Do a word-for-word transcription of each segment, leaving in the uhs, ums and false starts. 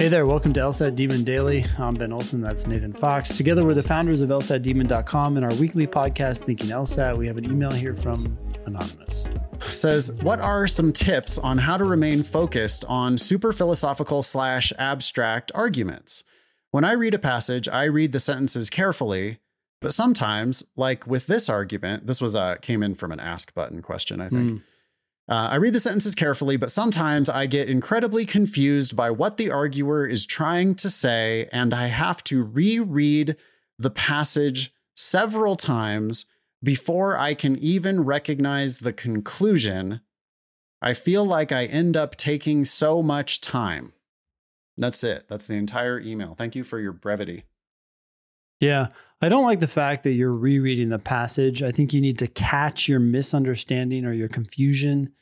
Hey there, welcome to LSAT Demon Daily. I'm Ben Olson, that's Nathan Fox. Together we're the founders of LSAT Demon dot com and our weekly podcast, Thinking LSAT. We have an email here from Anonymous. Says, what are some tips on how to remain focused on super philosophical slash abstract arguments? When I read a passage, I read the sentences carefully, but sometimes, like with this argument, this was a came in from an ask button question, I think. Mm. Uh, I read the sentences carefully, but sometimes I get incredibly confused by what the arguer is trying to say, and I have to reread the passage several times before I can even recognize the conclusion. I feel like I end up taking so much time. That's it. That's the entire email. Thank you for your brevity. Yeah, I don't like the fact that you're rereading the passage. I think you need to catch your misunderstanding or your confusion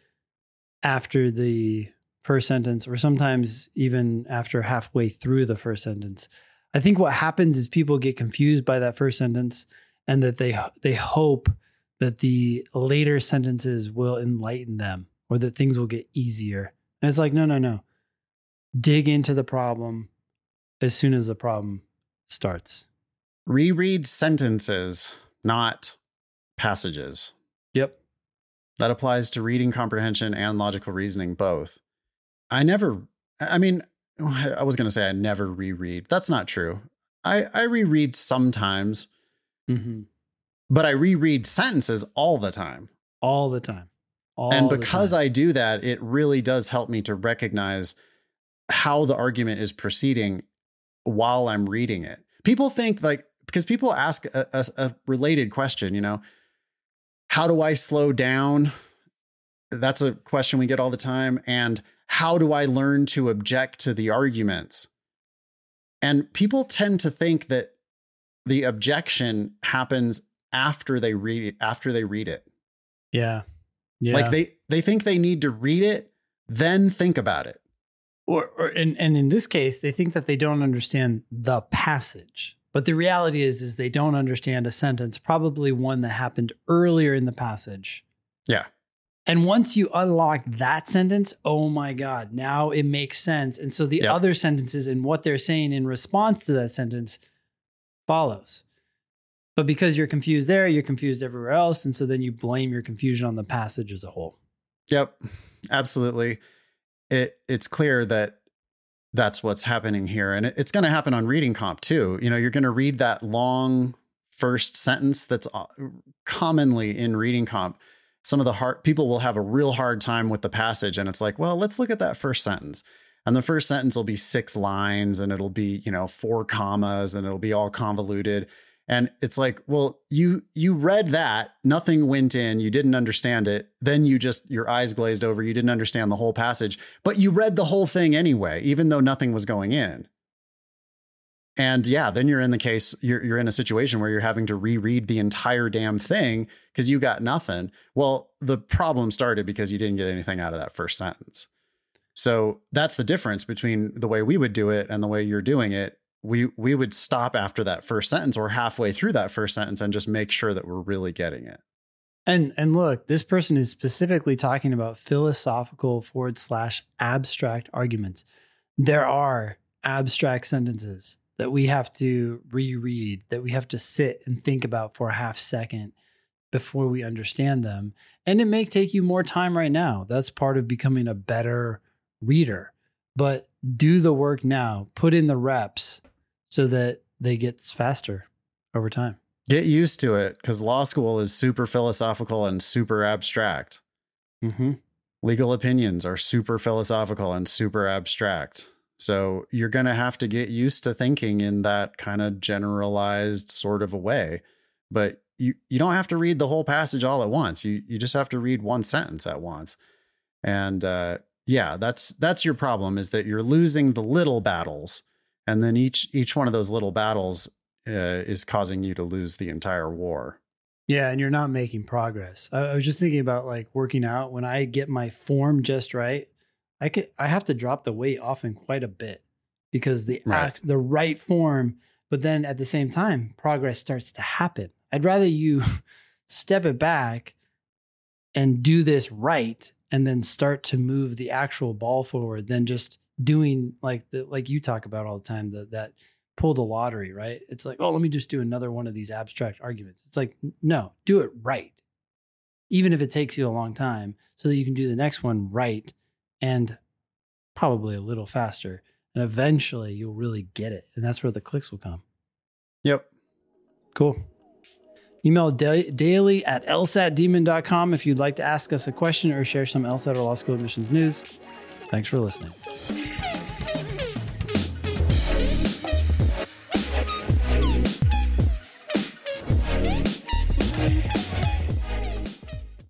after the first sentence, or sometimes even after halfway through the first sentence. I think what happens is people get confused by that first sentence and that they they hope that the later sentences will enlighten them or that things will get easier. And it's like, no, no, no. Dig into the problem as soon as the problem starts. Reread sentences, not passages. Yep. That applies to reading comprehension and logical reasoning both. I never, I mean, I was going to say I never reread. That's not true. I, I reread sometimes, mm-hmm. but I reread sentences all the time. All the time. All and because I do that, it really does help me to recognize how the argument is proceeding while I'm reading it. People think like, because people ask a, a, a related question, you know, how do I slow down? That's a question we get all the time. And how do I learn to object to the arguments? And people tend to think that the objection happens after they read it, after they read it. Yeah. Yeah. Like they, they think they need to read it, then think about it. Or, or and, and in this case, they think that they don't understand the passage. But the reality is, is they don't understand a sentence, probably one that happened earlier in the passage. Yeah. And once you unlock that sentence, oh my God, now it makes sense. And so the yep. other sentences and what they're saying in response to that sentence follows. But because you're confused there, you're confused everywhere else. And so then you blame your confusion on the passage as a whole. Yep, absolutely. It It's clear that that's what's happening here. And it's going to happen on reading comp too. You know, you're going to read that long first sentence that's commonly in reading comp. Some of the hard people will have a real hard time with the passage. And it's like, well, let's look at that first sentence. And the first sentence will be six lines and it'll be, you know, four commas and it'll be all convoluted. And it's like, well, you you read that, nothing went in, you didn't understand it. Then you just, your eyes glazed over, you didn't understand the whole passage, but you read the whole thing anyway, even though nothing was going in. And yeah, then you're in the case, you're, you're in a situation where you're having to reread the entire damn thing because you got nothing. Well, the problem started because you didn't get anything out of that first sentence. So that's the difference between the way we would do it and the way you're doing it. We we would stop after that first sentence or halfway through that first sentence and just make sure that we're really getting it. And and look, this person is specifically talking about philosophical forward slash abstract arguments. There are abstract sentences that we have to reread, that we have to sit and think about for a half second before we understand them. And it may take you more time right now. That's part of becoming a better reader. But do the work now, put in the reps so that they get faster over time. Get used to it because law school is super philosophical and super abstract. Mm-hmm. Legal opinions are super philosophical and super abstract. So you're going to have to get used to thinking in that kind of generalized sort of a way. But you, you don't have to read the whole passage all at once. You you just have to read one sentence at once. And uh, yeah, that's that's your problem, is that you're losing the little battles. And then each each one of those little battles uh, is causing you to lose the entire war. Yeah, and you're not making progress. I, I was just thinking about like working out. When I get my form just right, I could I have to drop the weight often quite a bit because the right. act, the right form. But then at the same time, progress starts to happen. I'd rather you step it back and do this right and then start to move the actual ball forward than just doing like the like you talk about all the time, that that pull the lottery, right? It's like, oh, let me just do another one of these abstract arguments. It's like, no, do it right. Even if it takes you a long time, so that you can do the next one right and probably a little faster. And eventually you'll really get it. And that's where the clicks will come. Yep. Cool. Email da- daily at l sat demon dot com if you'd like to ask us a question or share some LSAT or Law School admissions news. Thanks for listening.